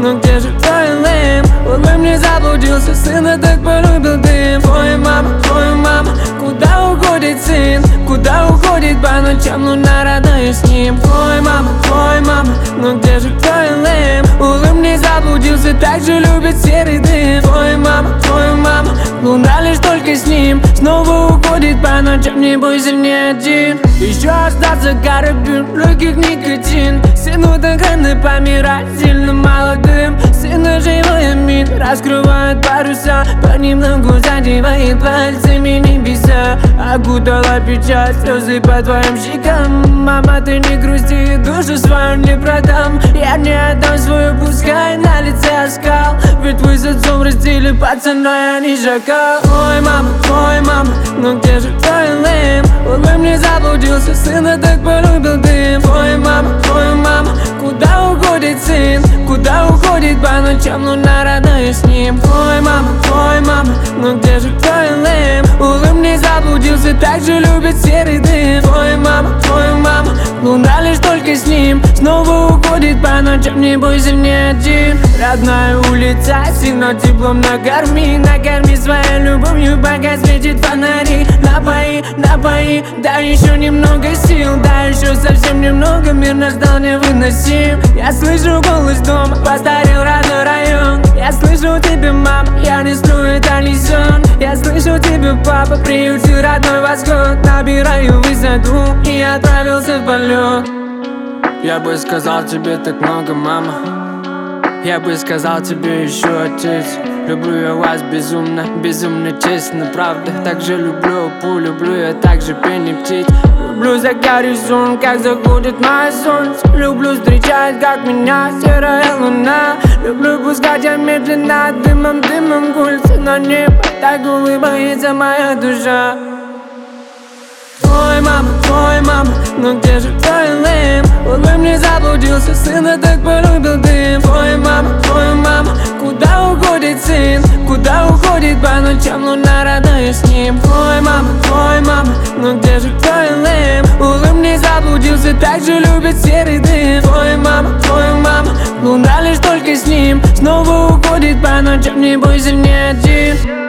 но где же твой лэм? Он во мне заблудился, сына так полюбил дым. Твоя мама, куда уходит сын? Куда уходит по ночам луна родная с ним? Твоя мама, но где же твой лэм? Он во мне заблудился, так же любит серый дым. Твоя мама, луна лишь только с ним. Снова уходит по ночам, не бойся, не один. Еще остался карабин, в легких никотин. Сыну так рано помирать, сильно молодым. Сына живой амин, раскрывает паруса, понемногу задевает пальцами небеса. Окутала печаль, слезы по твоим щекам. Мама, ты не грусти, душу свою не продам. Я не отдам свою, пускай на лице оскал. Ведь вы с отцом растили пацана, я не шакал. Твой мама, но где же твой лэм? Он во мне заблудился, сына так полюбил дым. Твоя мама, куда уходит сын? Куда уходит по ночам луна родная с ним? Твоя мама, но где же твой лэм? Он во мне заблудился, так же любит серый дым. Твоя мама, луна лишь только с ним. Снова уходит по ночам, не бойся, не один. Родная улица, сильно теплом накорми. Накорми своей любовью, пока светит фонари. Напои, дай еще немного сил. Дай еще совсем немного, мир наш стал невыносим. Я слышу голос дома, постарел родной район. Я слышу тебя, мама, я не сплю, это не сон. Я слышу тебя, папа, приютил родной восход. Набираю высоту и отправился в полет. Я бы сказал тебе так много, мама. Я бы сказал тебе еще, отец. Люблю я вас безумно, безумно честно, правда. Так же люблю пу, люблю я так же пение птиц. Люблю за горизонт, как заходит мое солнце. Люблю встречать, как меня серая луна. Люблю пускать я медленно, дымом гулится на небо. Так улыбается моя душа. Твой мама, но где же твой лэм? Он во мне заблудился, сына так полюбил дым. Твоя мама, куда уходит сын? Куда уходит по ночам луна родная с ним? Твоя мама, но где же твой лэм? Он во мне заблудился, так же любит серый дым. Твоя мама, луна лишь только с ним. Снова уходит по ночам, не бойся, не один.